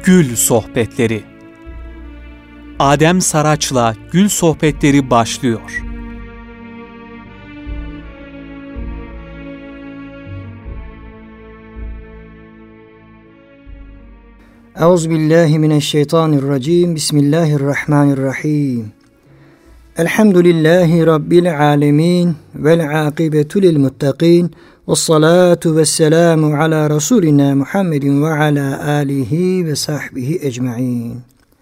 Gül Sohbetleri. Adem Saraç'la Gül Sohbetleri başlıyor. Euzubillahimineşşeytanirracim. Bismillahirrahmanirrahim. Elhamdülillahi Rabbil alemin. Vel akibetu lil muttaqin. Vessalatu vesselamu ala Resulina Muhammedin ve ala alihi ve sahbihi ecma'in.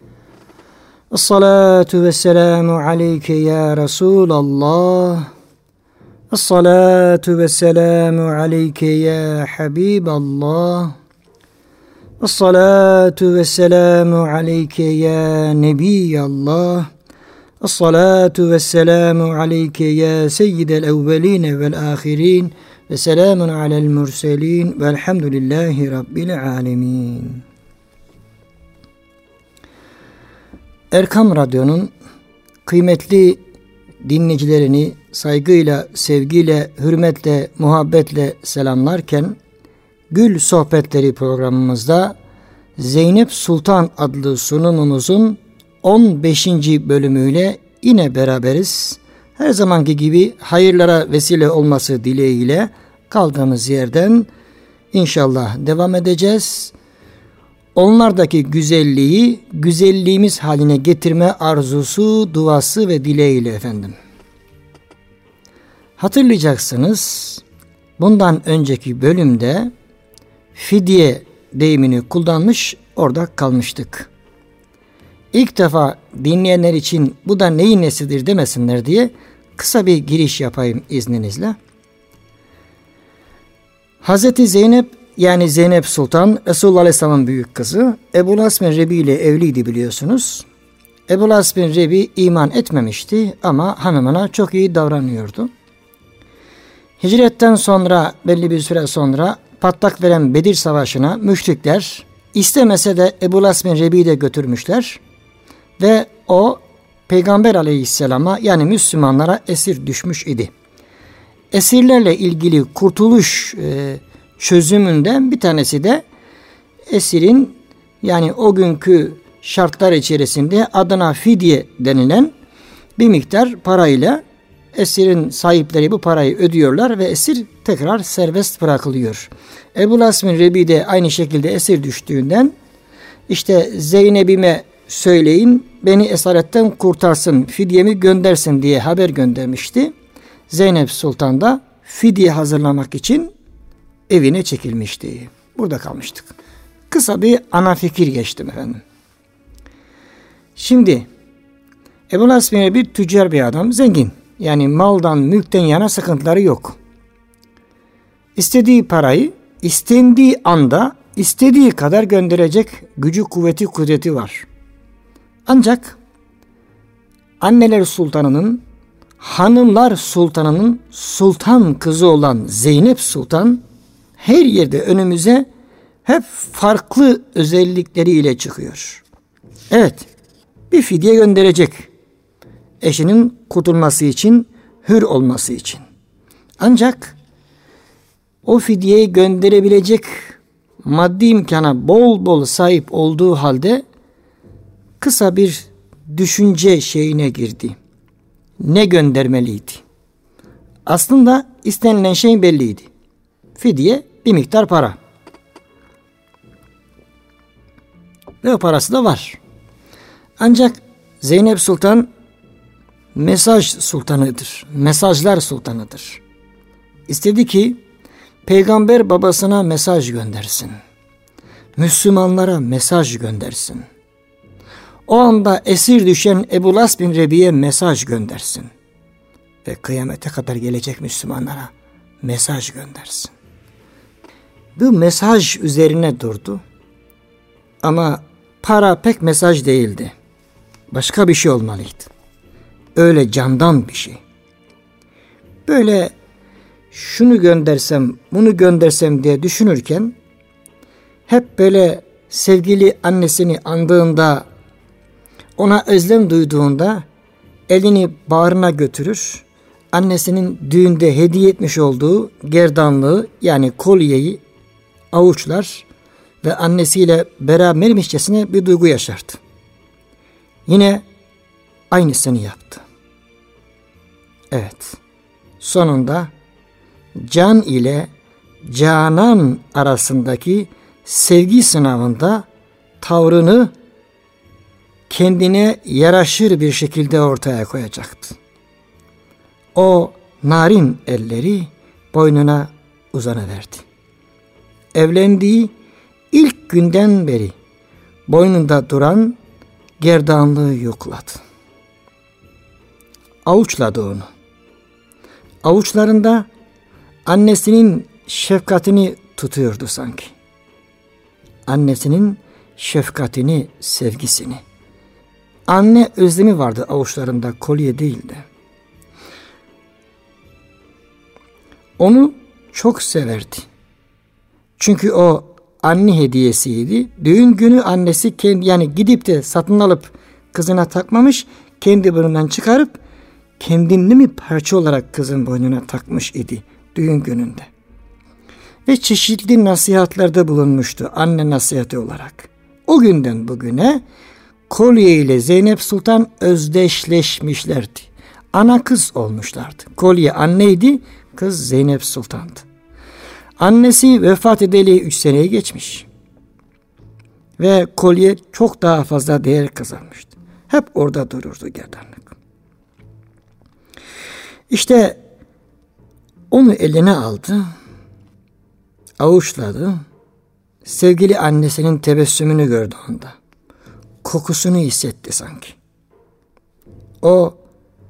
Esselatu vesselamu aleyke ya Resulallah. Esselatu vesselamu aleyke ya Habiballah. Esselatu vesselamu aleyke ya Nebiyallah. Esselatu vesselamu aleyke ya seyyidel evveline vel ahirin. Ve selamun alel murselin velhamdülillahi rabbil alemin. Erkam Radyo'nun kıymetli dinleyicilerini saygıyla, sevgiyle, hürmetle, muhabbetle selamlarken Gül Sohbetleri programımızda Zeynep Sultan adlı sunumumuzun 15. bölümüyle yine beraberiz. Her zamanki gibi hayırlara vesile olması dileğiyle kaldığımız yerden inşallah devam edeceğiz. Onlardaki güzelliği güzelliğimiz haline getirme arzusu, duası ve dileğiyle efendim. Hatırlayacaksınız, bundan önceki bölümde fidye deyimini kullanmış, orada kalmıştık. İlk defa dinleyenler için bu da neyin nesidir demesinler diye kısa bir giriş yapayım izninizle. Hazreti Zeynep, yani Zeynep Sultan, Resulullah Aleyhisselam'ın büyük kızı, Ebu'l-As bin Rebi ile evliydi biliyorsunuz. Ebu'l-As bin Rebi iman etmemişti ama hanımına çok iyi davranıyordu. Hicretten sonra, belli bir süre sonra patlak veren Bedir Savaşı'na müşrikler istemese de Ebu'l-As bin Rebi'yi de götürmüşler. Ve o Peygamber Aleyhisselam'a, yani Müslümanlara esir düşmüş idi. Esirlerle ilgili kurtuluş çözümünden bir tanesi de esirin, yani o günkü şartlar içerisinde adına fidye denilen bir miktar parayla esirin sahipleri bu parayı ödüyorlar ve esir tekrar serbest bırakılıyor. Ebu'l-As bin Rebi de aynı şekilde esir düştüğünden işte Zeynep'ime söyleyin beni esaretten kurtarsın, fidyemi göndersin diye haber göndermişti. Zeynep Sultan da fidye hazırlamak için evine çekilmişti. Burada kalmıştık. Kısa bir ana fikir geçtim efendim. Şimdi Ebu'l-As bin Rebi tüccar bir adam, zengin. Yani maldan, mülkten yana sıkıntıları yok. İstediği parayı istendiği anda istediği kadar gönderecek gücü, kuvveti, kudreti var. Ancak anneler sultanının, hanımlar sultanının sultan kızı olan Zeynep Sultan her yerde önümüze hep farklı özellikleriyle çıkıyor. Evet, bir fidye gönderecek. Eşinin kurtulması için, hür olması için. Ancak o fidyeyi gönderebilecek maddi imkana bol bol sahip olduğu halde kısa bir düşünce şeyine girdi. Ne göndermeliydi? Aslında istenilen şey belliydi. Fidye bir miktar para. Ve o parası da var. Ancak Zeynep Sultan mesaj sultanıdır. Mesajlar sultanıdır. İstedi ki peygamber babasına mesaj göndersin. Müslümanlara mesaj göndersin. O anda esir düşen Ebu'l-As bin Rebi'ye mesaj göndersin. Ve kıyamete kadar gelecek Müslümanlara mesaj göndersin. Bu mesaj üzerine durdu. Ama para pek mesaj değildi. Başka bir şey olmalıydı. Öyle candan bir şey. Böyle şunu göndersem, bunu göndersem diye düşünürken hep böyle sevgili annesini andığında, ona özlem duyduğunda elini bağrına götürür, annesinin düğünde hediye etmiş olduğu gerdanlığı, yani kolyeyi avuçlar ve annesiyle berabermişçesine bir duygu yaşardı. Yine aynısını yaptı. Evet, sonunda can ile canan arasındaki sevgi sınavında tavrını kendine yaraşır bir şekilde ortaya koyacaktı. O narin elleri boynuna uzanıverdi. Evlendiği ilk günden beri boynunda duran gerdanlığı yokladı. Avuçladı onu. Avuçlarında annesinin şefkatini tutuyordu sanki. Annesinin şefkatini, sevgisini. Anne özlemi vardı avuçlarında, kolye değildi. Onu çok severdi. Çünkü o anne hediyesiydi. Düğün günü annesi yani gidip de satın alıp kızına takmamış, kendi boynundan çıkarıp kendini mi parça olarak kızın boynuna takmış idi düğün gününde. Ve çeşitli nasihatlerde bulunmuştu anne nasihati olarak. O günden bugüne kolye ile Zeynep Sultan özdeşleşmişlerdi. Ana kız olmuşlardı. Kolye anneydi, kız Zeynep Sultan'dı. Annesi vefat edeli 3 seneyi geçmiş. Ve kolye çok daha fazla değer kazanmıştı. Hep orada dururdu gerdanlık. İşte onu eline aldı, avuçladı. Sevgili annesinin tebessümünü gördü onda. Kokusunu hissetti sanki. O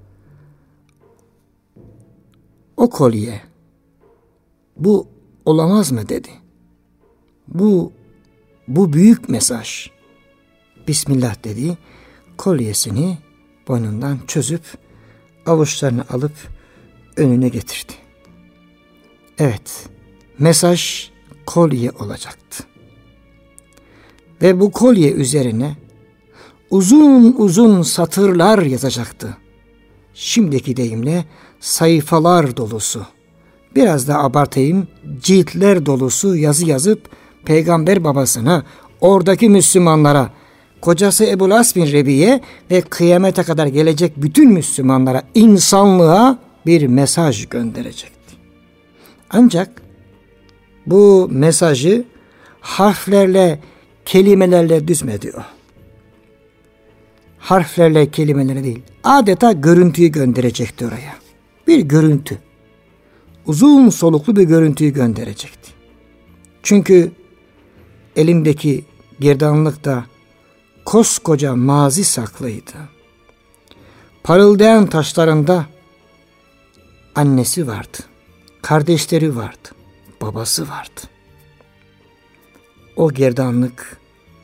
kolye, bu olamaz mı dedi. Bu büyük mesaj. Bismillah dedi. Kolyesini boynundan çözüp avuçlarını alıp önüne getirdi. Evet, mesaj kolye olacaktı. Ve bu kolye üzerine uzun uzun satırlar yazacaktı. Şimdiki deyimle sayfalar dolusu, biraz da abartayım, ciltler dolusu yazı yazıp peygamber babasına, oradaki Müslümanlara, kocası Ebu'l-As bin Rebi'ye ve kıyamete kadar gelecek bütün Müslümanlara, insanlığa bir mesaj gönderecekti. Ancak bu mesajı harflerle, kelimelerle düzmedi o. Harflerle, kelimelerle değil, adeta görüntüyü gönderecekti oraya. Bir görüntü. Uzun soluklu bir görüntüyü gönderecekti. Çünkü elindeki gerdanlıkta koskoca mazi saklıydı. Parıldayan taşlarında annesi vardı, kardeşleri vardı, babası vardı. O gerdanlık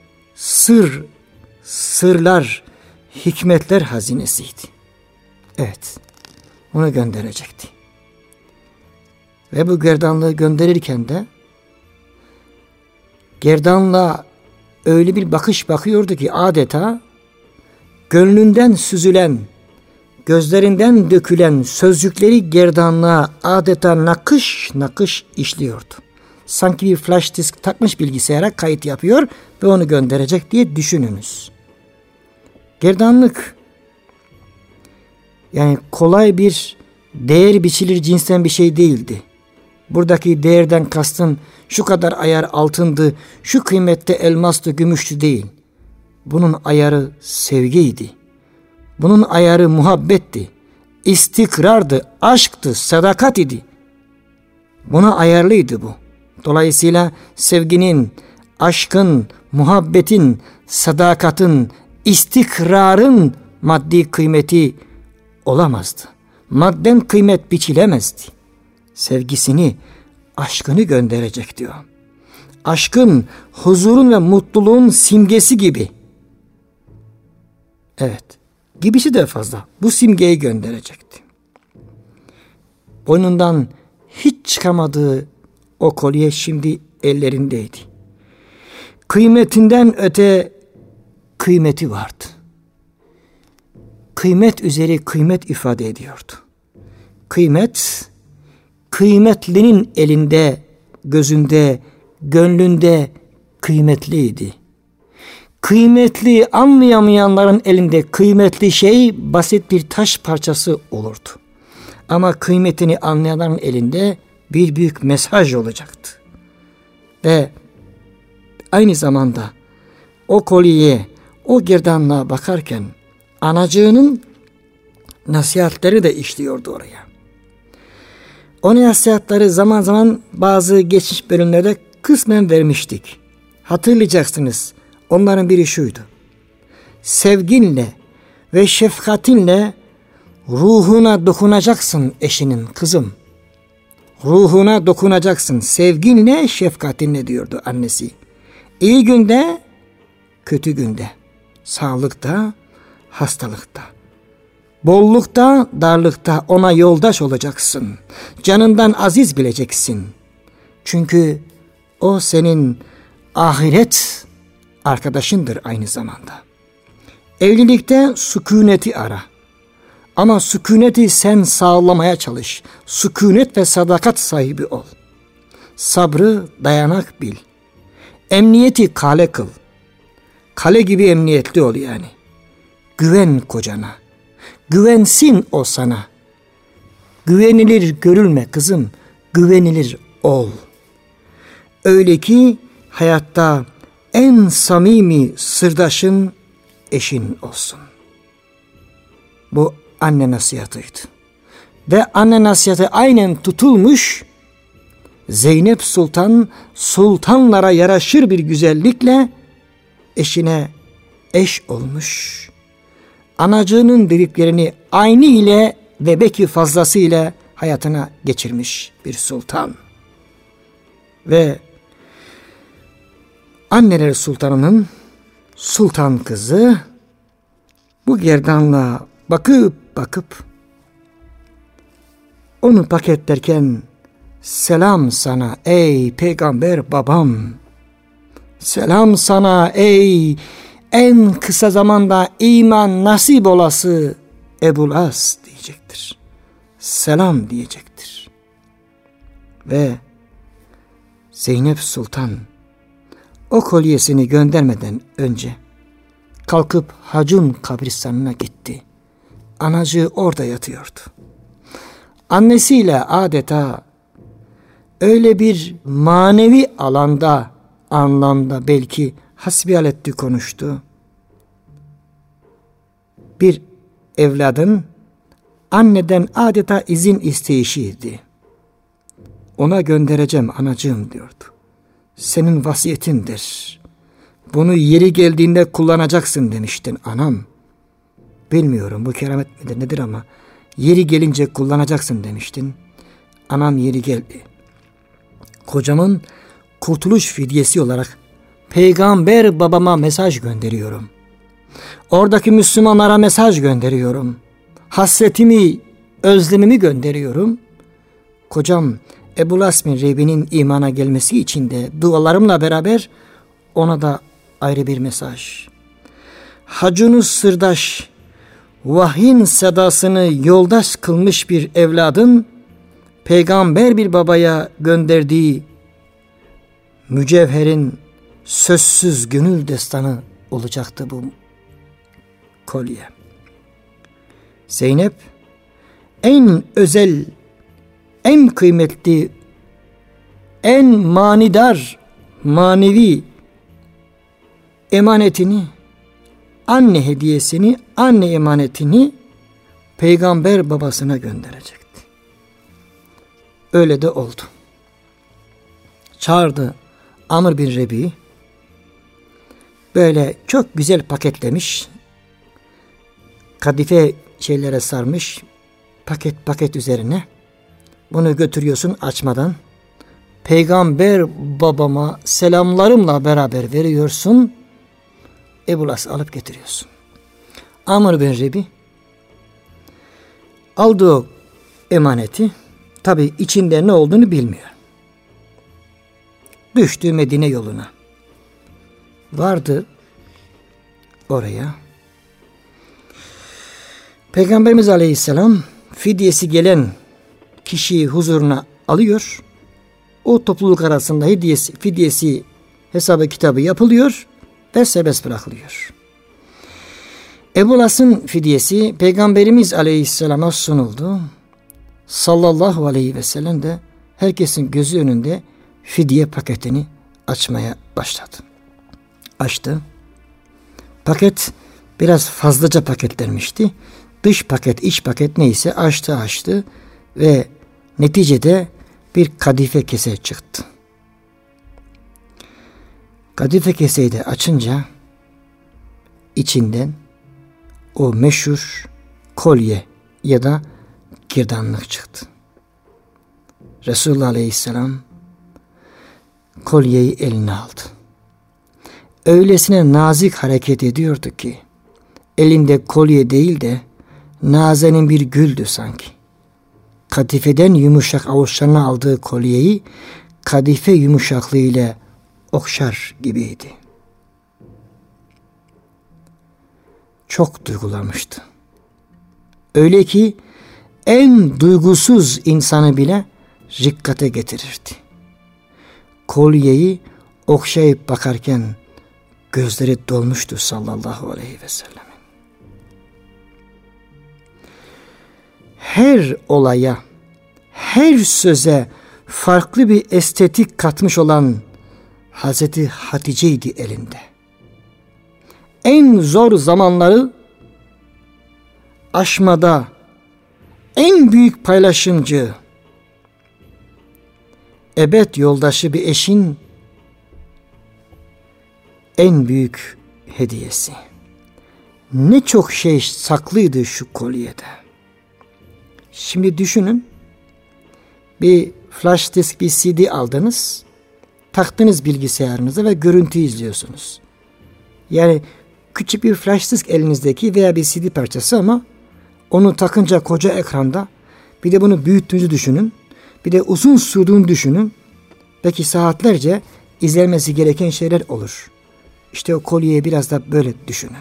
sırlar, hikmetler hazinesiydi. Evet, onu gönderecekti. Ve bu gerdanlığı gönderirken de gerdanlığa öyle bir bakış bakıyordu ki adeta gönlünden süzülen, gözlerinden dökülen sözcükleri gerdanlığa adeta nakış nakış işliyordu. Sanki bir flash disk takmış bilgisayara, kayıt yapıyor ve onu gönderecek diye düşününüz. Gerdanlık yani kolay bir değer biçilir cinsten bir şey değildi. Buradaki değerden kastım şu kadar ayar altındı, şu kıymette elmastı, gümüştü değil. Bunun ayarı sevgiydi. Bunun ayarı muhabbetti, istikrardı, aşktı, sadakat idi. Buna ayarlıydı bu. Dolayısıyla sevginin, aşkın, muhabbetin, sadakatin, istikrarın maddi kıymeti olamazdı. Madden kıymet biçilemezdi. Sevgisini, aşkını gönderecek diyor. Aşkın, huzurun ve mutluluğun simgesi gibi. Evet, gibisi de fazla. Bu simgeyi gönderecekti. Boynundan hiç çıkamadığı o kolye şimdi ellerindeydi. Kıymetinden öte kıymeti vardı. Kıymet üzeri kıymet ifade ediyordu. Kıymet, kıymetlinin elinde, gözünde, gönlünde kıymetliydi. Kıymetli anlayamayanların elinde kıymetli şey basit bir taş parçası olurdu. Ama kıymetini anlayanların elinde bir büyük mesaj olacaktı. Ve aynı zamanda o kolyeye, o gerdanlığa bakarken anacığının nasihatleri de işliyordu oraya. O nasihatleri zaman zaman bazı geçmiş bölümlerde kısmen vermiştik. Hatırlayacaksınız. Onların biri şuydu: sevginle ve şefkatinle ruhuna dokunacaksın eşinin, kızım. Ruhuna dokunacaksın sevginle, şefkatinle diyordu annesi. İyi günde, kötü günde, sağlıkta, hastalıkta, bollukta, darlıkta ona yoldaş olacaksın. Canından aziz bileceksin. Çünkü o senin ahiret arkadaşındır aynı zamanda. Evlilikte sükuneti ara. Ama sükuneti sen sağlamaya çalış. Sükunet ve sadakat sahibi ol. Sabrı dayanak bil. Emniyeti kale kıl. Kale gibi emniyetli ol yani. Güven kocana. Güvensin o sana. Güvenilir görülme kızım. Güvenilir ol. Öyle ki hayatta en samimi sırdaşın eşin olsun. Bu anne nasihatıydı. Ve anne nasihatı aynen tutulmuş. Zeynep Sultan, sultanlara yaraşır bir güzellikle eşine eş olmuş. Anacığının dediklerini aynı ile ve belki fazlasıyla hayatına geçirmiş bir sultan. Ve anneler sultanının sultan kızı bu gerdanlığa bakıp onu paketlerken selam sana ey peygamber babam, selam sana ey en kısa zamanda iman nasip olası Ebu'l-As diyecektir. Selam diyecektir. Ve Zeynep Sultan o kolyesini göndermeden önce kalkıp Hacun kabristanına gitti. Anacığı orada yatıyordu. Annesiyle adeta öyle bir manevi anlamda belki hasbihaletli konuştu. Bir evladın anneden adeta izin isteyişiydi. Ona göndereceğim anacığım diyordu. Senin vasiyetindir. Bunu yeri geldiğinde kullanacaksın demiştin anam. Bilmiyorum bu keramet midir nedir ama yeri gelince kullanacaksın demiştin. Anam yeri geldi. Kocamın kurtuluş fidyesi olarak peygamber babama mesaj gönderiyorum. Oradaki Müslümanlara mesaj gönderiyorum. Hasretimi, özlemimi gönderiyorum. Kocam Ebu'l-As bin Rebi'nin imana gelmesi için de dualarımla beraber ona da ayrı bir mesaj. Hacun'u sırdaş, vahyin sedasını yoldaş kılmış bir evladın peygamber bir babaya gönderdiği mücevherin sözsüz gönül destanı olacaktı bu kolye. Zeynep en özel, en kıymetli, en manidar, manevi emanetini, anne hediyesini, anne emanetini peygamber babasına gönderecekti. Öyle de oldu. Çağırdı Amr bin Rebi, böyle çok güzel paketlemiş, kadife şeylere sarmış, paket üzerine. Bunu götürüyorsun açmadan. Peygamber babama selamlarımla beraber veriyorsun. Ebu'l-As alıp getiriyorsun. Amr bin Rebi aldığı emaneti, tabi içinde ne olduğunu bilmiyor. Düştü Medine yoluna. Vardı oraya. Peygamberimiz Aleyhisselam fidyesi gelen kişiyi huzuruna alıyor. O topluluk arasında fidyesi hesabı kitabı yapılıyor ve serbest bırakılıyor. Ebu Las'ın fidyesi Peygamberimiz Aleyhisselam'a sunuldu. Sallallahu aleyhi ve sellem de herkesin gözü önünde fidye paketini açmaya başladı. Açtı. Paket biraz fazlaca paketlenmişti. Dış paket, iç paket neyse açtı ve neticede bir kadife kese çıktı. Kadife keseyi de açınca içinden o meşhur kolye ya da gerdanlık çıktı. Resulullah Aleyhisselam kolyeyi eline aldı. Öylesine nazik hareket ediyordu ki elinde kolye değil de nazenin bir güldü sanki. Kadifeden yumuşak avuçlarına aldığı kolyeyi kadife yumuşaklığıyla okşar gibiydi. Çok duygulanmıştı. Öyle ki en duygusuz insanı bile rikkate getirirdi. Kolyeyi okşayıp bakarken gözleri dolmuştu sallallahu aleyhi ve sellem. Her olaya, her söze farklı bir estetik katmış olan Hazreti Hatice'ydi elinde. En zor zamanları aşmada en büyük paylaşımcı, ebed yoldaşı bir eşin en büyük hediyesi. Ne çok şey saklıydı şu kolyede. Şimdi düşünün, bir flash disk, bir CD aldınız, taktınız bilgisayarınıza ve görüntü izliyorsunuz. Yani küçük bir flash disk elinizdeki veya bir CD parçası ama onu takınca koca ekranda, bir de bunu büyüttüğünüzü düşünün, bir de uzun sürdüğünü düşünün, belki saatlerce izlenmesi gereken şeyler olur. İşte o kolyeyi biraz da böyle düşünün.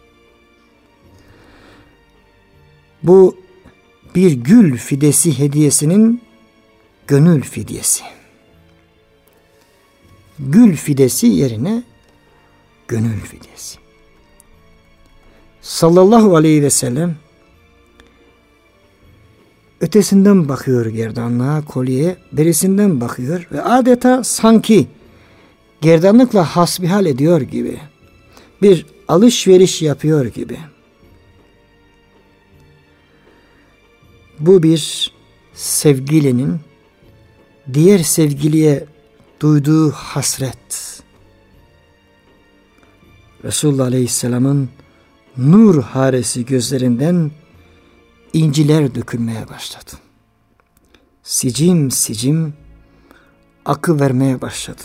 Bu bir gül fidesi hediyesinin gönül fidyesi. Gül fidesi yerine gönül fidyesi. Sallallahu aleyhi ve sellem ötesinden bakıyor gerdanlığa, kolyeye, berisinden bakıyor ve adeta sanki gerdanlıkla hasbihal ediyor gibi, bir alışveriş yapıyor gibi. Bu bir sevgilinin diğer sevgiliye duyduğu hasret. Resulullah Aleyhisselam'ın nur haresi gözlerinden inciler dökülmeye başladı. Sicim sicim akı vermeye başladı.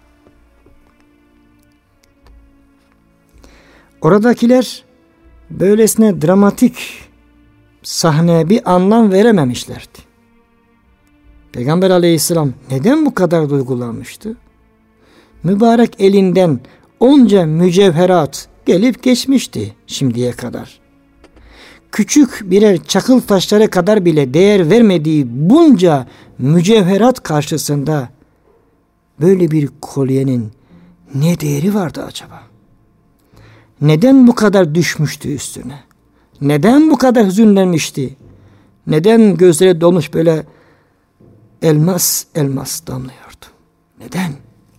Oradakiler böylesine dramatik sahneye bir anlam verememişlerdi. Peygamber Aleyhisselam neden bu kadar duygulanmıştı? Mübarek elinden onca mücevherat gelip geçmişti şimdiye kadar. Küçük birer çakıl taşları kadar bile değer vermediği bunca mücevherat karşısında böyle bir kolyenin ne değeri vardı acaba? Neden bu kadar düşmüştü üstüne? Neden bu kadar hüzünlenmişti? Neden gözleri dolmuş böyle elmas elmas damlıyordu? Neden?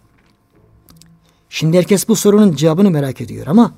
Şimdi herkes bu sorunun cevabını merak ediyor ama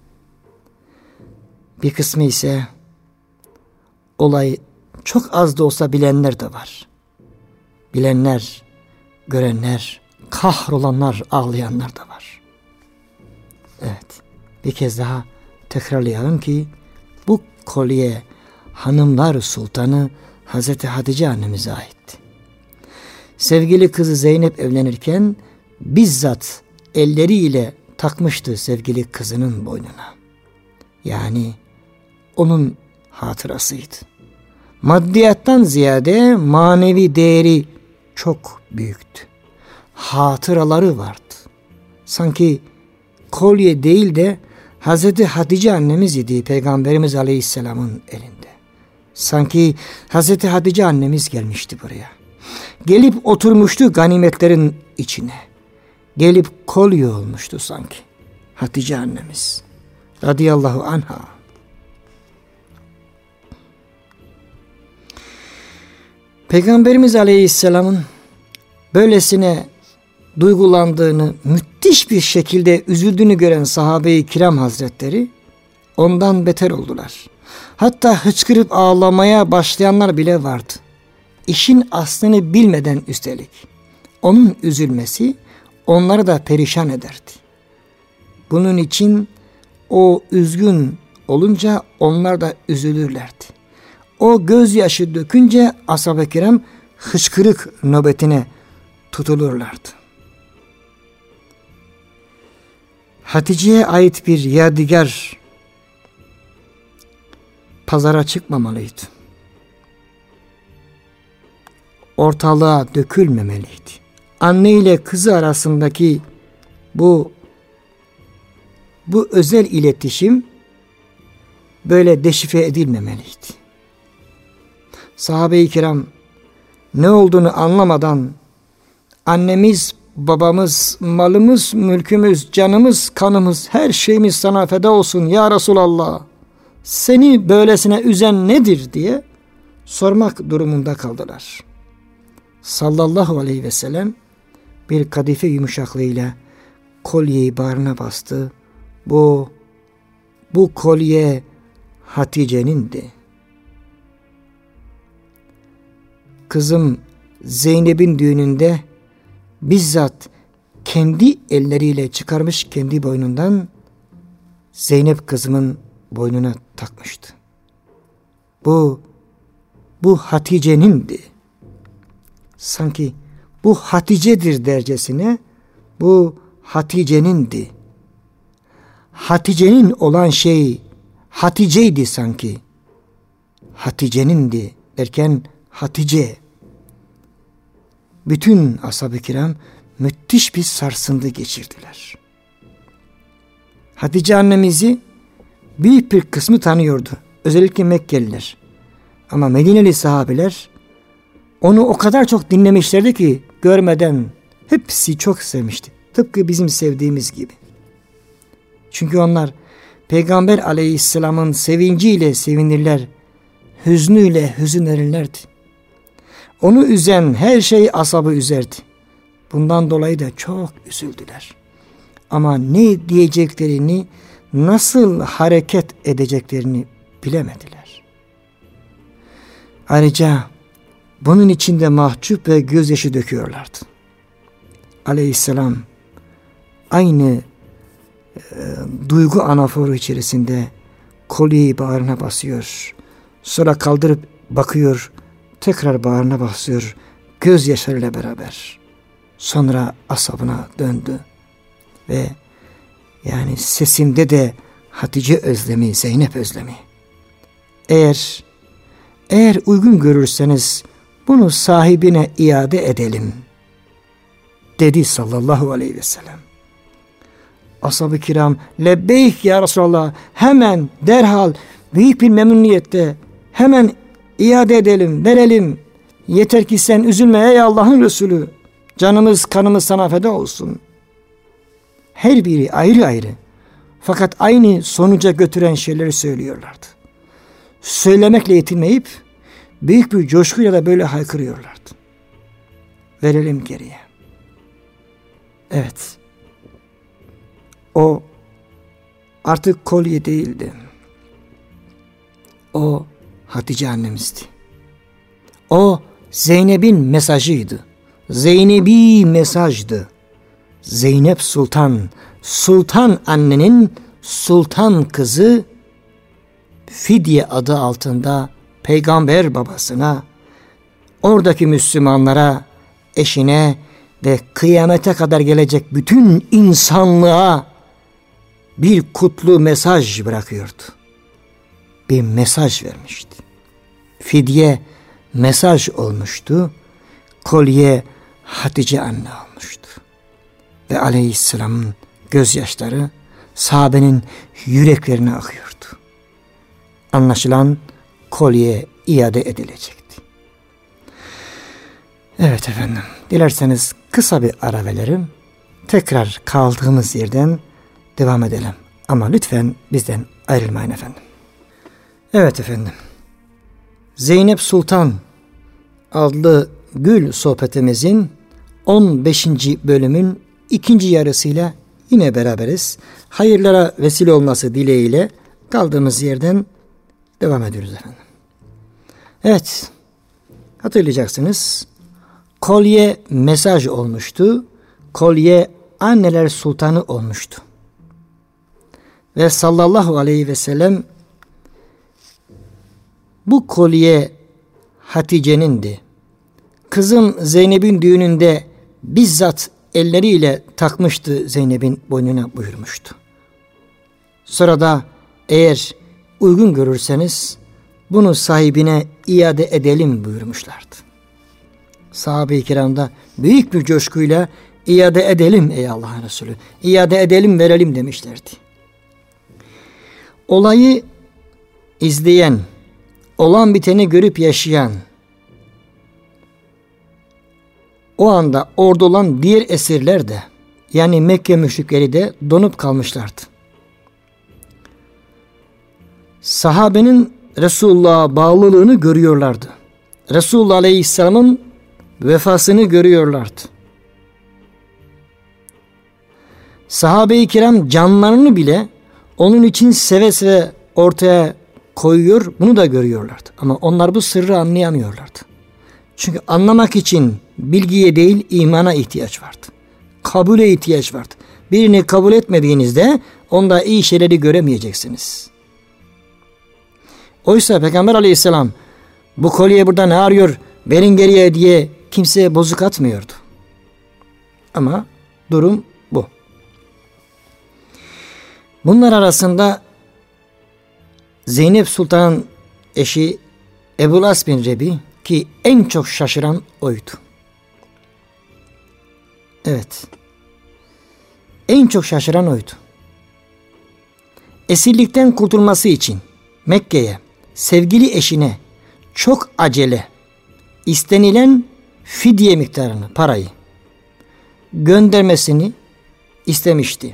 bir kısmı ise olayı çok az da olsa bilenler de var. Bilenler, görenler, kahrolanlar, ağlayanlar da var. Evet, bir kez daha tekrarlayalım ki bu kolye Hanımlar Sultanı Hazreti Hatice annemize aitti. Sevgili kızı Zeynep evlenirken bizzat elleriyle takmıştı sevgili kızının boynuna. Yani onun hatırasıydı. Maddiyattan ziyade manevi değeri çok büyüktü. Hatıraları vardı. Sanki kolye değil de Hazreti Hatice annemiz idi Peygamberimiz Aleyhisselam'ın elinde. Sanki Hazreti Hatice annemiz gelmişti buraya. Gelip oturmuştu ganimetlerin içine. gelip kolye olmuştu sanki. Hatice annemiz radıyallahu anha. Peygamberimiz Aleyhisselam'ın böylesine duygulandığını, müthiş bir şekilde üzüldüğünü gören sahabe-i kiram hazretleri ondan beter oldular. Hatta hıçkırıp ağlamaya başlayanlar bile vardı. İşin aslını bilmeden üstelik. Onun üzülmesi onları da perişan ederdi. Bunun için o üzgün olunca onlar da üzülürlerdi. O gözyaşı dökünce ashab-ı kiram hıçkırık nöbetine tutulurlardı. Hatice'ye ait bir yadigar pazara çıkmamalıydı. Ortalığa dökülmemeliydi. Anne ile kızı arasındaki bu özel iletişim böyle deşifre edilmemeliydi. Sahabe-i kiram ne olduğunu anlamadan annemiz, babamız, malımız, mülkümüz, canımız, kanımız, her şeyimiz sana feda olsun ya Resulallah, seni böylesine üzen nedir diye sormak durumunda kaldılar. Sallallahu aleyhi ve sellem bir kadife yumuşaklığıyla kolyeyi bağrına bastı. Bu kolye Hatice'nindi. Kızım Zeynep'in düğününde bizzat kendi elleriyle çıkarmış, kendi boynundan Zeynep kızımın boynuna takmıştı. Bu Hatice'nindi. Sanki bu Hatice'dir dercesine bu Hatice'nindi. Hatice'nin olan şey Hatice'ydi sanki. Hatice'nindi derken Hatice. Bütün ashab-ı kiram müthiş bir sarsıntı geçirdiler. Hatice annemizi büyük bir kısmı tanıyordu. Özellikle Mekkeliler. Ama Medineli sahabeler onu o kadar çok dinlemişlerdi ki görmeden hepsi çok sevmişti. Tıpkı bizim sevdiğimiz gibi. Çünkü onlar Peygamber Aleyhisselam'ın sevinciyle sevinirler, hüznüyle hüzünlenirlerdi. Onu üzen her şey asabı üzerdi. Bundan dolayı da çok üzüldüler. Ama ne diyeceklerini, nasıl hareket edeceklerini bilemediler. Ayrıca bunun içinde mahcup ve gözyaşı döküyorlardı. Aleyhisselam aynı duygu anaforu içerisinde kolyeyi bağrına basıyor. Sonra kaldırıp bakıyor, tekrar bağrına basıyor gözyaşlarıyla beraber. Sonra asabına döndü ve yani sesinde de Hatice özlemi, Zeynep özlemi. Eğer uygun görürseniz bunu sahibine iade edelim dedi sallallahu aleyhi ve sellem. Ashab-ı kiram lebbeyk ya Resulallah, hemen derhal büyük bir memnuniyette hemen iade edelim, verelim. Yeter ki sen üzülme ey Allah'ın Resulü. Canımız kanımız sana feda olsun. Her biri ayrı ayrı fakat aynı sonuca götüren şeyleri söylüyorlardı. Söylemekle yetinmeyip büyük bir coşkuyla da böyle haykırıyorlardı. Verelim geriye. Evet. O artık kolye değildi. O Hatice annemizdi. O Zeynep'in mesajıydı. Zeynebi mesajdı. Zeynep Sultan, Sultan annenin sultan kızı Fidye adı altında peygamber babasına, oradaki Müslümanlara, eşine ve kıyamete kadar gelecek bütün insanlığa bir kutlu mesaj bırakıyordu. Bir mesaj vermişti. Fidye mesaj olmuştu. Kolye Hatice anne olmuştu. Ve Aleyhisselam'ın gözyaşları sahabenin yüreklerine akıyordu. Anlaşılan kolye iade edilecekti. Evet efendim, dilerseniz kısa bir ara verelim. tekrar kaldığımız yerden devam edelim. Ama lütfen bizden ayrılmayın efendim. Evet efendim. Zeynep Sultan adlı Gül sohbetimizin 15. bölümün ikinci yarısıyla yine beraberiz. Hayırlara vesile olması dileğiyle kaldığımız yerden devam ediyoruz efendim. Evet, hatırlayacaksınız. Kolye mesaj olmuştu. Kolye anneler sultanı olmuştu. Ve sallallahu aleyhi ve sellem bu kolye Hatice'nindi. Kızım Zeynep'in düğününde bizzat elleriyle takmıştı Zeynep'in boynuna buyurmuştu. Sonra da eğer uygun görürseniz bunu sahibine iade edelim buyurmuşlardı. Sahabe-i kiramda büyük bir coşkuyla iade edelim ey Allah'ın Resulü, iade edelim verelim demişlerdi. Olayı izleyen, olan biteni görüp yaşayan, o anda orada olan diğer esirler de, yani Mekke müşrikleri de donup kalmışlardı. Sahabenin Resulullah'a bağlılığını görüyorlardı. Resulullah Aleyhisselam'ın vefasını görüyorlardı. Sahabe-i kiram canlarını bile onun için seve seve ortaya koyuyor, bunu da görüyorlardı. Ama onlar bu sırrı anlayamıyorlardı. Çünkü anlamak için bilgiye değil imana ihtiyaç vardı. Kabule ihtiyaç vardı. Birini kabul etmediğinizde onda iyi şeyleri göremeyeceksiniz. Oysa Peygamber Aleyhisselam bu kolye burada ne arıyor, verin geriye diye kimseye bozuk atmıyordu. Ama durum bu. Bunlar arasında Zeynep Sultan'ın eşi Ebu'l-As bin Rebi ki en çok şaşıran oydu. Evet. En çok şaşıran oydu. Esirlikten kurtulması için Mekke'ye sevgili eşine çok acele istenilen fidye miktarını, parayı göndermesini istemişti.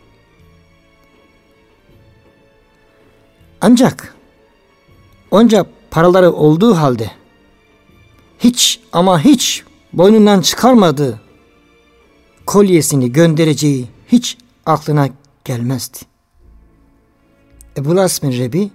Ancak onca paraları olduğu halde hiç ama hiç boynundan çıkarmadığı kolyesini göndereceği hiç aklına gelmezdi. Ebu'l-As bin Rebi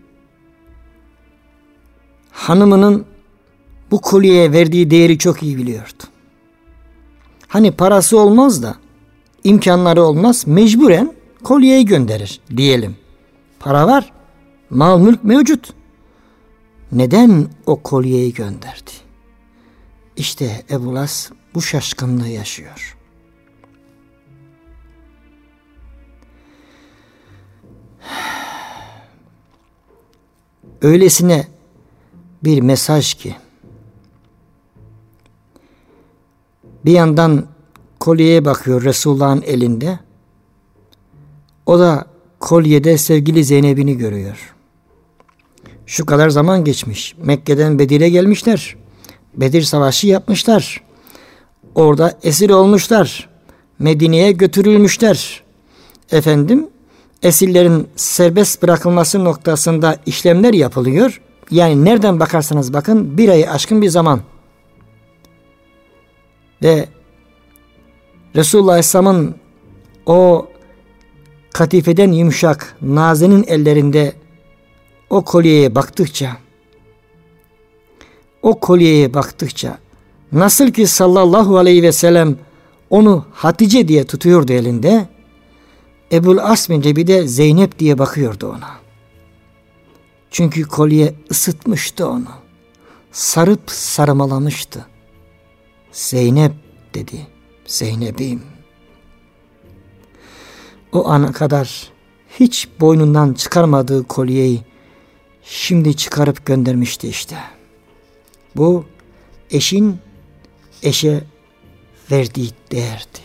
hanımının bu kolyeye verdiği değeri çok iyi biliyordu. Hani parası olmaz da imkanları olmaz, mecburen kolyeyi gönderir diyelim. Para var, mal mülk mevcut. Neden o kolyeyi gönderdi? İşte Ebu'l-As bu şaşkınlığı yaşıyor. Öylesine bir mesaj ki bir yandan kolyeye bakıyor Resulullah'ın elinde. O da kolyede sevgili Zeynep'ini görüyor. Şu kadar zaman geçmiş. Mekke'den Bedir'e gelmişler. Bedir Savaşı yapmışlar. Orada esir olmuşlar. Medine'ye götürülmüşler. Efendim, esirlerin serbest bırakılması noktasında işlemler yapılıyor. Yani nereden bakarsanız bakın 1 ayı aşkın bir zaman. Ve Resulullah Aleyhisselam'ın o katifeden yumuşak nazenin ellerinde o kolyeye baktıkça nasıl ki sallallahu aleyhi ve sellem onu Hatice diye tutuyordu elinde, Ebu'l-As bin Rebi de Zeynep diye bakıyordu ona. Çünkü kolye ısıtmıştı onu. Sarıp sarmalamıştı. Zeynep dedi. Zeynep'im. O ana kadar hiç boynundan çıkarmadığı kolyeyi şimdi çıkarıp göndermişti işte. Bu eşin eşe verdiği değerdi.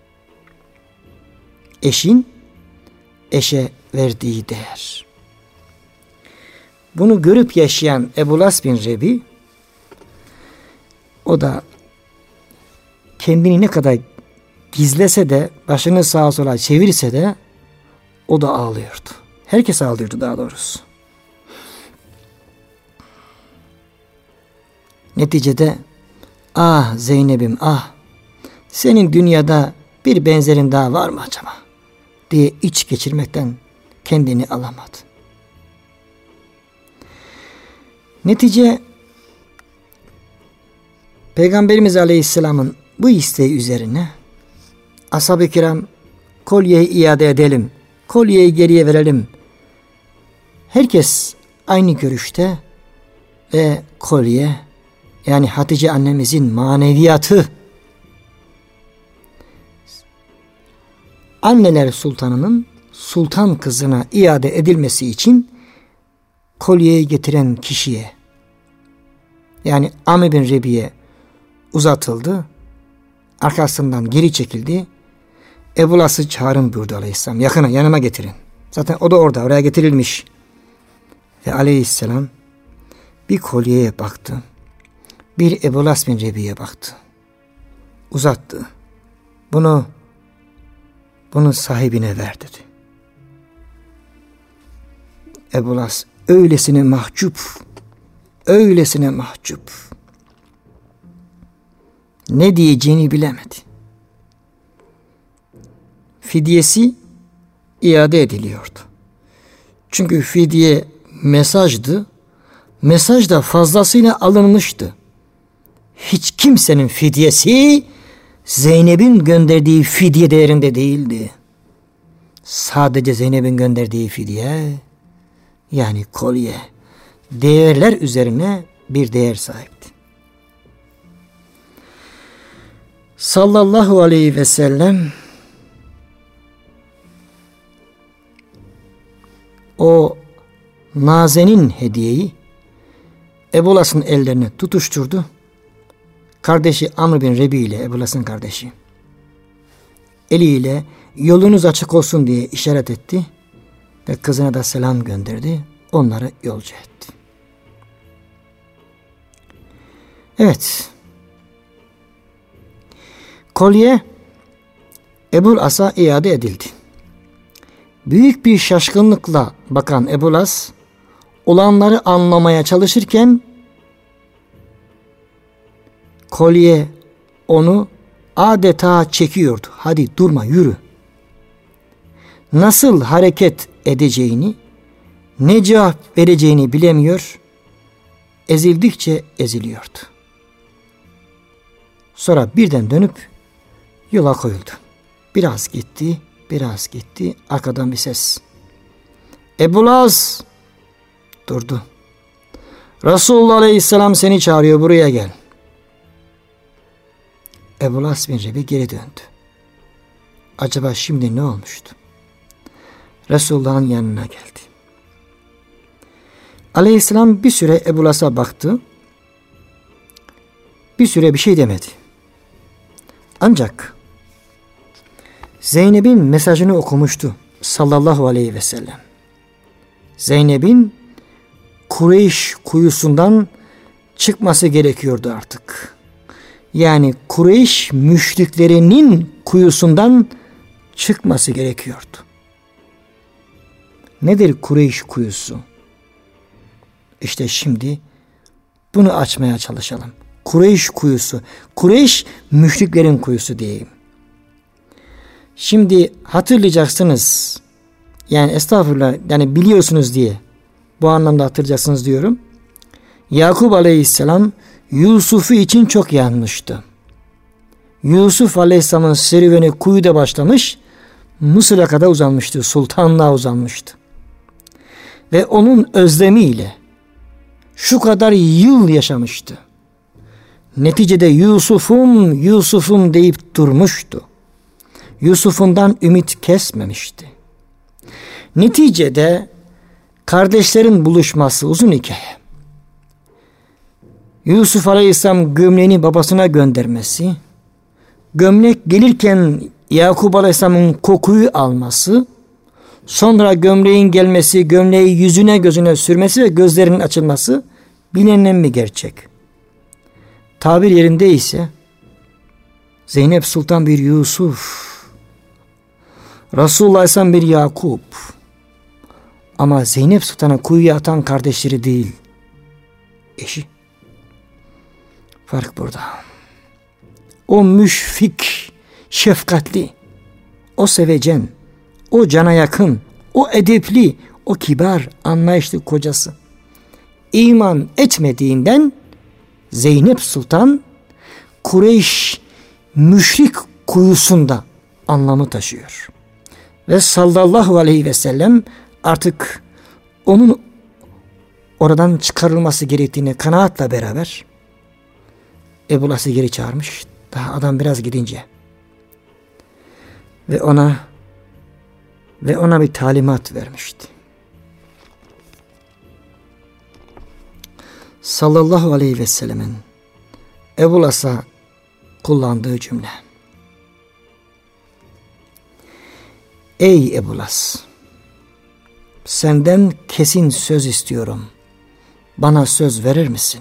Eşin eşe verdiği değer. Bunu görüp yaşayan Ebu'l-As bin Rebi, o da kendini ne kadar gizlese de, başını sağa sola çevirse de o da ağlıyordu. Herkes ağlıyordu daha doğrusu. Neticede ah Zeynep'im ah, senin dünyada bir benzerin daha var mı acaba diye iç geçirmekten kendini alamadı. Netice Peygamberimiz Aleyhisselam'ın bu isteği üzerine ashab-ı kiram kolyeyi iade edelim, kolyeyi geriye verelim. Herkes aynı görüşte ve kolye, yani Hatice annemizin maneviyatı, Anneler Sultanı'nın sultan kızına iade edilmesi için kolyeyi getiren kişiye, yani Amr bin Rebi'ye uzatıldı. Arkasından geri çekildi. Ebu Las'ı çağırın buyurdu Aleyhisselam. Yakına, yanıma getirin. Zaten o da oraya getirilmiş. Ve Aleyhisselam bir kolyeye baktı. Bir Ebu Las bin Rebi'ye baktı. Uzattı. Bunun sahibine ver dedi. Ebu Las öylesine mahcup. Ne diyeceğini bilemedi. Fidyesi iade ediliyordu. Çünkü fidye mesajdı. Mesaj da fazlasıyla alınmıştı. Hiç kimsenin fidyesi Zeynep'in gönderdiği fidye değerinde değildi. Sadece Zeynep'in gönderdiği fidye, yani kolye, değerler üzerine bir değer sahipti. Sallallahu aleyhi ve sellem o nazenin hediyeyi Ebu Las'ın ellerine tutuşturdu. Kardeşi Amr bin Rebi ile, Ebu Las'ın kardeşi, eliyle yolunuz açık olsun diye işaret etti ve kızına da selam gönderdi. Onları yolcu etti. Evet. Kolye Ebu Las'a iade edildi. Büyük bir şaşkınlıkla bakan Ebu Las olanları anlamaya çalışırken kolye onu adeta çekiyordu. Hadi durma, yürü. Nasıl hareket edeceğini, ne cevap vereceğini bilemiyor, ezildikçe eziliyordu. Sonra birden dönüp yola koyuldu. Biraz gitti, arkadan bir ses. Ebu Las! Durdu. Resulullah Aleyhisselam seni çağırıyor, buraya gel. Ebu Las bin Rebi geri döndü. Acaba şimdi ne olmuştu? Resulullah'ın yanına geldi. Aleyhisselam bir süre Ebu Las'a baktı. Bir süre bir şey demedi. Ancak Zeynep'in mesajını okumuştu sallallahu aleyhi ve sellem. Zeynep'in Kureyş kuyusundan çıkması gerekiyordu artık. Yani Kureyş müşriklerinin kuyusundan çıkması gerekiyordu. Nedir Kureyş kuyusu? İşte şimdi bunu açmaya çalışalım. Kureyş kuyusu. Kureyş müşriklerin kuyusu diyeyim. Şimdi hatırlayacaksınız. Yani estağfurullah, yani biliyorsunuz diye bu anlamda hatırlayacaksınız diyorum. Yakup Aleyhisselam Yusuf'u için çok yanmıştı. Yusuf Aleyhisselam'ın serüveni kuyuda başlamış, Mısır'a kadar uzanmıştı, sultanlığa uzanmıştı. Ve onun özlemiyle şu kadar yıl yaşamıştı. Neticede Yusuf'um deyip durmuştu. Yusuf'undan ümit kesmemişti. Neticede kardeşlerin buluşması uzun hikaye. Yusuf Aleyhisselam gömleğini babasına göndermesi, gömlek gelirken Yakup Aleyhisselam'ın kokuyu alması, sonra gömleğin gelmesi, gömleği yüzüne gözüne sürmesi ve gözlerinin açılması bilinen bir gerçek. Tabir yerinde ise Zeynep Sultan bir Yusuf, Resulullah Aleyhisselam bir Yakup. Ama Zeynep Sultan'a kuyuya atan kardeşleri değil, eşi. Fark burada. O müşfik, şefkatli, o sevecen, o cana yakın, o edepli, o kibar, anlayışlı kocası İman etmediğinden Zeynep Sultan Kureyş müşrik kuyusunda anlamı taşıyor. Ve sallallahu aleyhi ve sellem artık onun oradan çıkarılması gerektiğine kanaatle beraber Ebu Las'ı geri çağırmış. Daha adam biraz gidince. Ve ona bir talimat vermişti. Sallallahu aleyhi ve sellemin Ebu Las'a kullandığı cümle. Ey Ebu Las, senden kesin söz istiyorum. Bana söz verir misin?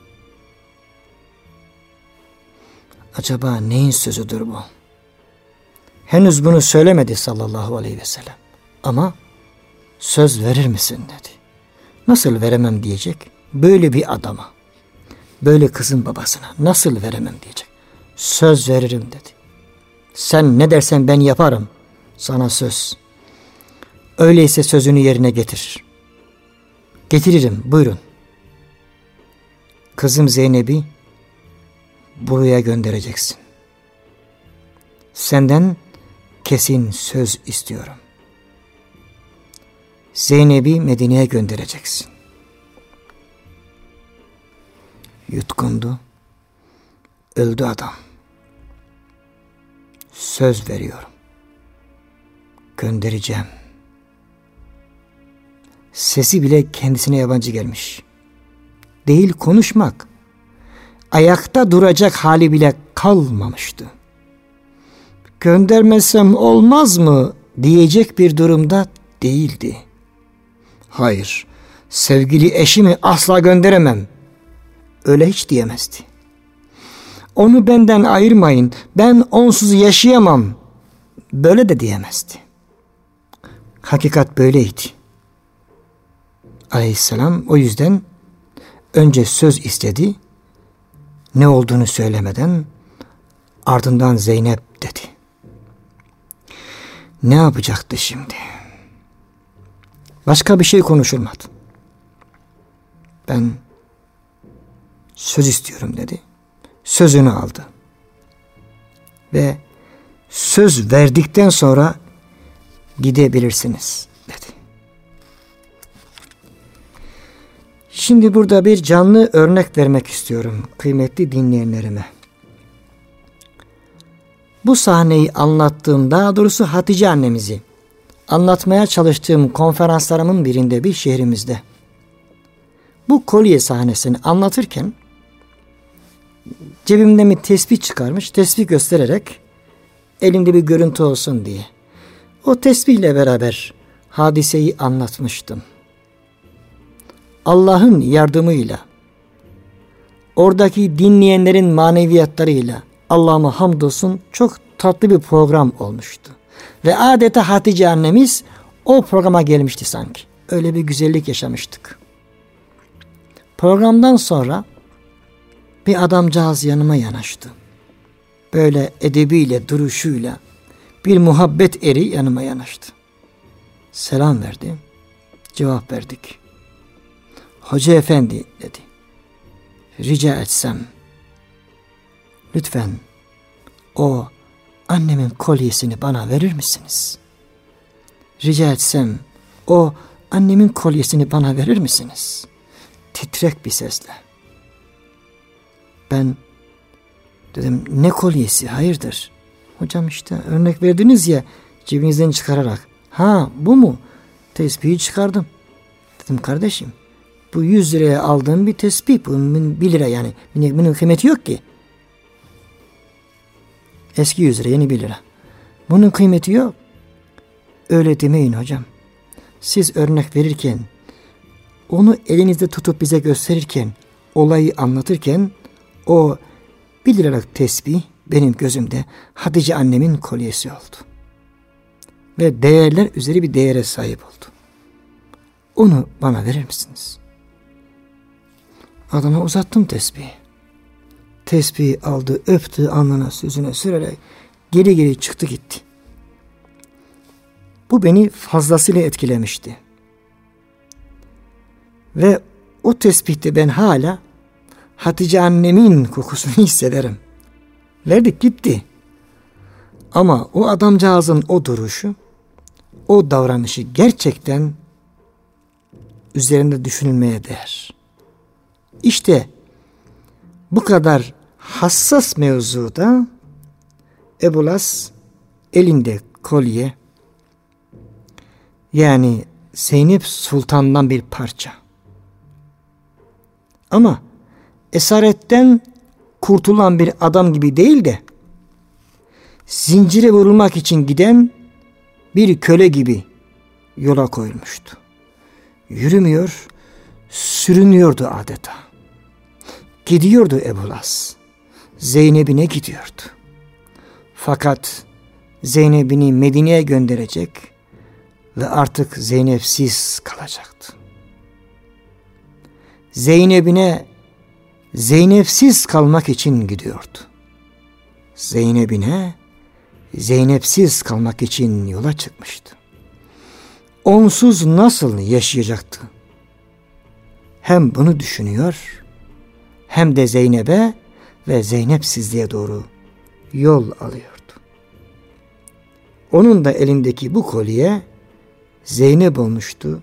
Acaba neyin sözüdür bu? Henüz bunu söylemedi sallallahu aleyhi ve sellem. Ama söz verir misin dedi. Nasıl veremem diyecek? Böyle bir adama, böyle kızın babasına nasıl veremem diyecek. Söz veririm dedi. Sen ne dersen ben yaparım. Sana söz. Öyleyse sözünü yerine getir. Getiririm, buyurun. Kızım Zeynep'i buraya göndereceksin. Senden kesin söz istiyorum. Zeynep'i Medine'ye göndereceksin. Yutkundu. Öldü adam. Söz veriyorum. Göndereceğim. Sesi bile kendisine yabancı gelmiş. Değil konuşmak, ayakta duracak hali bile kalmamıştı. Göndermesem olmaz mı diyecek bir durumda değildi. Hayır, sevgili eşimi asla gönderemem. Öyle hiç diyemezdi. Onu benden ayırmayın, ben onsuz yaşayamam. Böyle de diyemezdi. Hakikat böyleydi. Aleyhisselam o yüzden önce söz istedi, ne olduğunu söylemeden ardından Zeynep dedi. Ne yapacaktı şimdi? Başka bir şey konuşulmadı. Ben söz istiyorum dedi. Sözünü aldı. Ve söz verdikten sonra gidebilirsiniz dedi. Şimdi burada bir canlı örnek vermek istiyorum kıymetli dinleyenlerime. Bu sahneyi anlattığım, daha doğrusu Hatice annemizi anlatmaya çalıştığım konferanslarımın birinde bir şehrimizde. Bu kolye sahnesini anlatırken cebimden bir tesbih çıkarmış, tesbih göstererek elimde bir görüntü olsun diye. O tesbihle beraber hadiseyi anlatmıştım. Allah'ın yardımıyla, oradaki dinleyenlerin maneviyatlarıyla Allah'ıma hamdolsun çok tatlı bir program olmuştu. Ve adeta Hatice annemiz o programa gelmişti sanki. Öyle bir güzellik yaşamıştık. Programdan sonra bir adamcağız yanıma yanaştı. Böyle edebiyle, duruşuyla bir muhabbet eri yanıma yanaştı. Selam verdi. Cevap verdik. Hoca efendi dedi. Rica etsem lütfen o annemin kolyesini bana verir misiniz? Rica etsem o annemin kolyesini bana verir misiniz? Titrek bir sesle. Ben dedim ne kolyesi, hayırdır? Hocam işte örnek verdiniz ya cebinizden çıkararak. Ha bu mu? Tesbihi çıkardım. Dedim kardeşim bu 100 liraya aldığım bir tesbih. Bu 1 lira yani. Bunun kıymeti yok ki. Eski 100 lira, yeni 1 lira. Bunun kıymeti yok. Öyle demeyin hocam. Siz örnek verirken, onu elinizde tutup bize gösterirken, olayı anlatırken o 1 liralık tesbih benim gözümde Hatice annemin kolyesi oldu. Ve değerler üzeri bir değere sahip oldu. Onu bana verir misiniz? Adama uzattım tesbihi. Tesbihi aldı, öptü, alnına yüzüne sürerek geri geri çıktı gitti. Bu beni fazlasıyla etkilemişti. Ve o tesbihte ben hala Hatice annemin kokusunu hissederim. Verdik gitti. Ama o adamcağızın o duruşu, o davranışı gerçekten üzerinde düşünülmeye değer. İşte bu kadar hassas mevzuda Ebu Las elinde kolye, yani Zeynep Sultan'dan bir parça. Ama esaretten kurtulan bir adam gibi değil de zincire vurulmak için giden bir köle gibi yola koyulmuştu. Yürümüyor, sürünüyordu adeta. Gidiyordu Ebu Las. Zeynep'ine gidiyordu. Fakat Zeynep'ini Medine'ye gönderecek ve artık Zeynep'siz kalacaktı. Zeynep'siz kalmak için gidiyordu. Zeynep'siz kalmak için yola çıkmıştı. Onsuz nasıl yaşayacaktı? Hem bunu düşünüyor, hem de Zeynep'e ve Zeynep'sizliğe doğru yol alıyordu. Onun da elindeki bu kolye Zeynep olmuştu.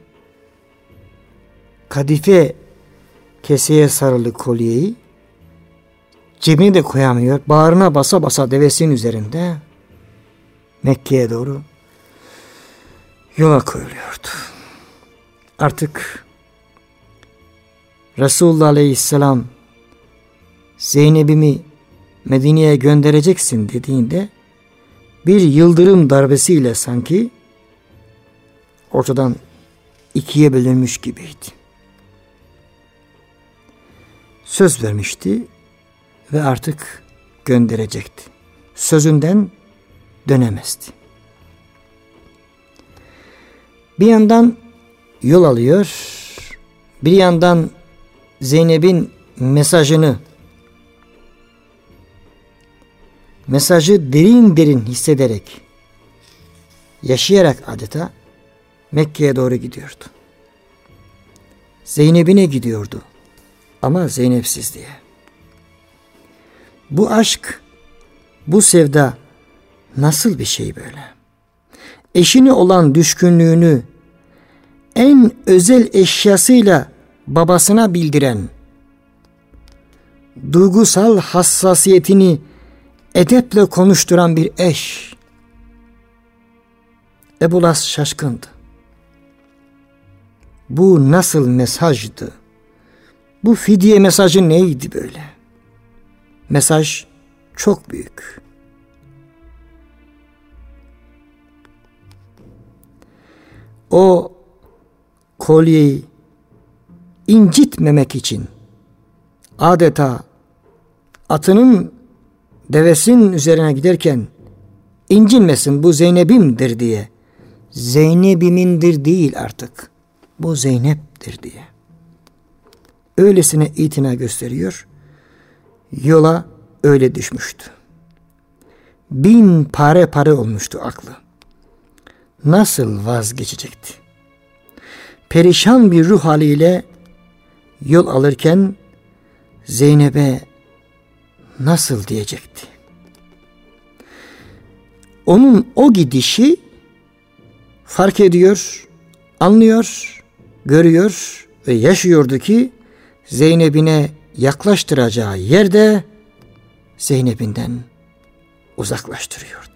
Kadife keseye sarılı kolyeyi cebine de koyamıyor. Bağrına basa basa devesinin üzerinde Mekke'ye doğru yola koyuluyordu. Artık Resulullah Aleyhisselam Zeynep'imi Medine'ye göndereceksin dediğinde bir yıldırım darbesiyle sanki ortadan ikiye bölünmüş gibiydi. Söz vermişti ve artık gönderecekti. Sözünden dönemezdi. Bir yandan yol alıyor, bir yandan Zeynep'in mesajı derin derin hissederek, yaşayarak adeta Mekke'ye doğru gidiyordu. Zeynep'ine gidiyordu ama Zeynep'siz diye. Bu aşk, bu sevda nasıl bir şey böyle? Eşine olan düşkünlüğünü en özel eşyasıyla babasına bildiren, duygusal hassasiyetini edeple konuşturan bir eş. Ebu Las şaşkındı. Bu nasıl mesajdı? Bu fidye mesajı neydi böyle? Mesaj çok büyük. O kolyeyi incitmemek için adeta atının devesinin üzerine giderken incinmesin, bu Zeynep'imdir diye. Zeynep'imindir değil artık. Bu Zeynep'tir diye. Öylesine itina gösteriyor. Yola öyle düşmüştü. 1000 pare olmuştu aklı. Nasıl vazgeçecekti? Perişan bir ruh haliyle yol alırken Zeynep'e nasıl diyecekti? Onun o gidişi fark ediyor, anlıyor, görüyor ve yaşıyordu ki Zeynep'ine yaklaştıracağı yerde Zeynep'inden uzaklaştırıyordu.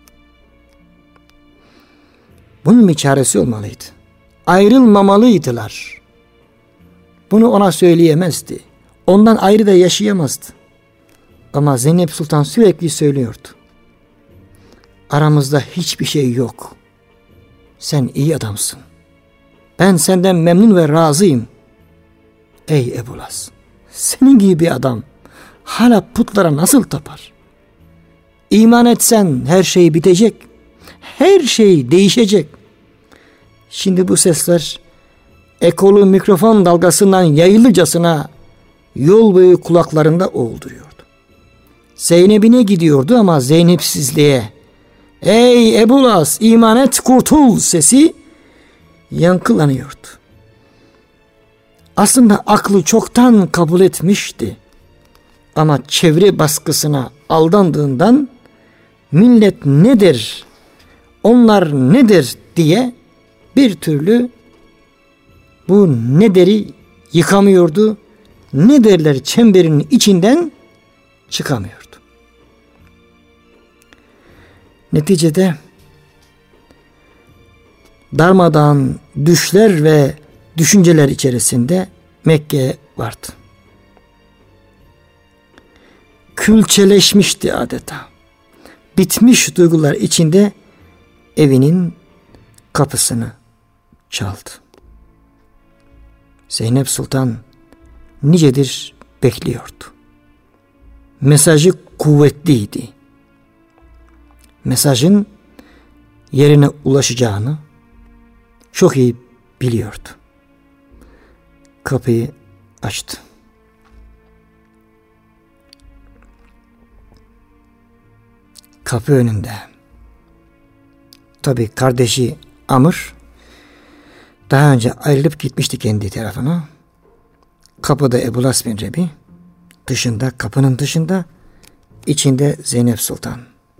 Bunun bir çaresi olmalıydı. Ayrılmamalıydılar. Bunu ona söyleyemezdi. Ondan ayrı da yaşayamazdı. Ama Zeynep Sultan sürekli söylüyordu. Aramızda hiçbir şey yok. Sen iyi adamsın. Ben senden memnun ve razıyım. Ey Ebu Las, senin gibi bir adam hala putlara nasıl tapar? İman etsen her şey bitecek. Her şey değişecek. Şimdi bu sesler ekolu mikrofon dalgasından yayılıcasına yol boyu kulaklarında olduruyordu. Zeynep'ine gidiyordu ama Zeynepsizliğe, "Ey Ebulas, iman et, kurtul" sesi yankılanıyordu. Aslında aklı çoktan kabul etmişti. Ama çevre baskısına aldandığından millet nedir, onlar nedir diye bir türlü bu nederi yıkamıyordu. Ne derler çemberinin içinden çıkamıyordu. Neticede darmadağın düşler ve düşünceler içerisinde Mekke'ye vardı. Külçeleşmişti adeta. Bitmiş duygular içinde evinin kapısını çaldı. Zeynep Sultan nicedir bekliyordu. Mesajı kuvvetliydi. Mesajın yerine ulaşacağını çok iyi biliyordu. Kapıyı açtı. Kapı önünde. Tabii kardeşi Amr daha önce ayrılıp gitmişti kendi tarafına. Kapıda Ebulas bin Rebi, dışında, kapının dışında, içinde Zeynep Sultan.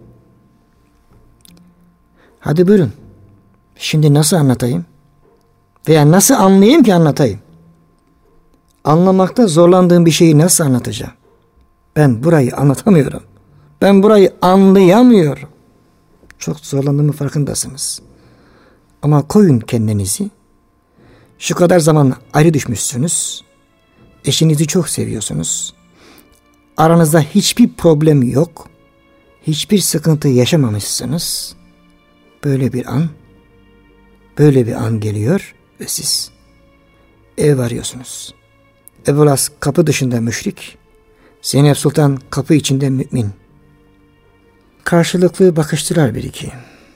Hadi buyurun. Şimdi nasıl anlatayım? Veya nasıl anlayayım ki anlatayım? Anlamakta zorlandığım bir şeyi nasıl anlatacağım? Ben burayı anlatamıyorum. Ben burayı anlayamıyorum. Çok zorlandığımın farkındasınız. Ama koyun kendinizi. Şu kadar zaman ayrı düşmüşsünüz. Eşinizi çok seviyorsunuz. Aranızda hiçbir problem yok. Hiçbir sıkıntı yaşamamışsınız. Böyle bir an geliyor ve siz ev arıyorsunuz. Ebulas kapı dışında müşrik, Zeynep Sultan kapı içinde mümin. Karşılıklı bakıştılar bir iki.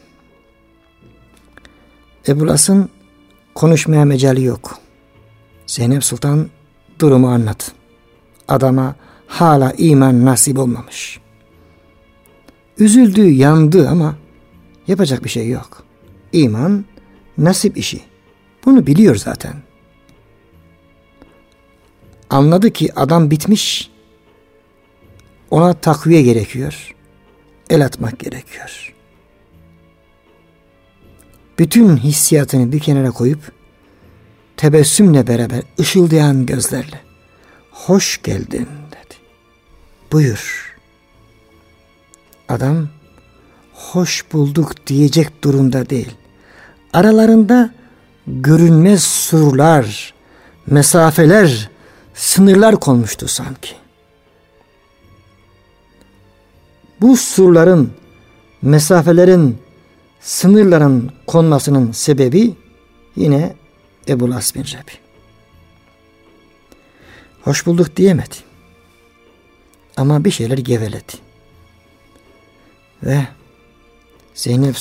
Ebulas'ın konuşmaya mecali yok. Zeynep Sultan durumu anlat. Adama hala iman nasip olmamış. Üzüldü, yandı ama yapacak bir şey yok. İman nasip işi. Bunu biliyor zaten. Anladı ki adam bitmiş. Ona takviye gerekiyor. El atmak gerekiyor. Bütün hissiyatını bir kenara koyup tebessümle beraber ışıldayan gözlerle "Hoş geldin" dedi. Buyur. Adam hoş bulduk diyecek durumda değil. Aralarında görünmez surlar, mesafeler, sınırlar konmuştu sanki. Bu surların, mesafelerin, sınırların konmasının sebebi yine Ebulas bin Rebi. Hoş bulduk diyemedi. Ama bir şeyler geveledi. Ve Zeynep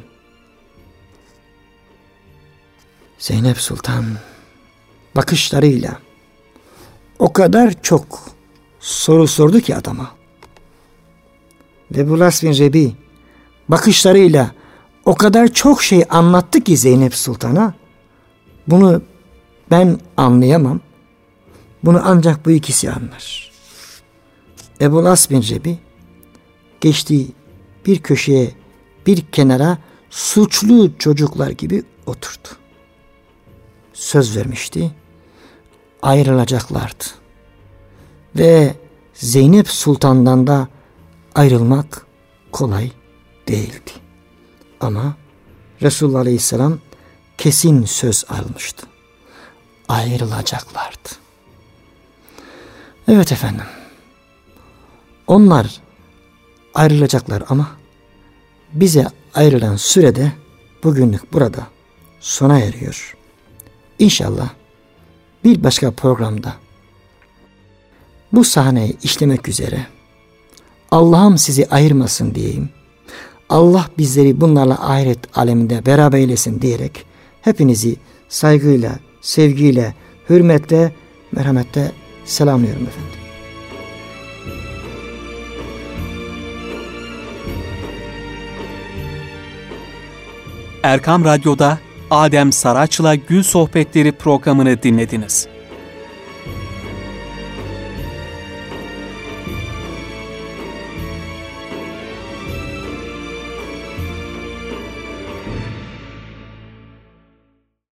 Sultan bakışlarıyla o kadar çok soru sordu ki adama. Ve Ebulas bin Rebi bakışlarıyla o kadar çok şey anlattı ki Zeynep Sultan'a, bunu ben anlayamam. Bunu ancak bu ikisi anlar. Ebulas bin Rebi geçtiği bir köşeye, bir kenara suçlu çocuklar gibi oturdu. Söz vermişti. Ayrılacaklardı. Ve Zeynep Sultan'dan da ayrılmak kolay değildi. Ama Resulullah Aleyhisselam kesin söz almıştı. Ayrılacaklardı. Evet efendim. Onlar ayrılacaklar ama bize ayrılan sürede bugünlük burada sona eriyor. İnşallah bir başka programda bu sahneyi işlemek üzere Allah'ım sizi ayırmasın diyeyim. Allah bizleri bunlarla ahiret aleminde beraber eylesin diyerek hepinizi saygıyla, sevgiyle, hürmetle, merhametle selamlıyorum efendim. Erkam Radyo'da Adem Saraç'la Gül Sohbetleri programını dinlediniz.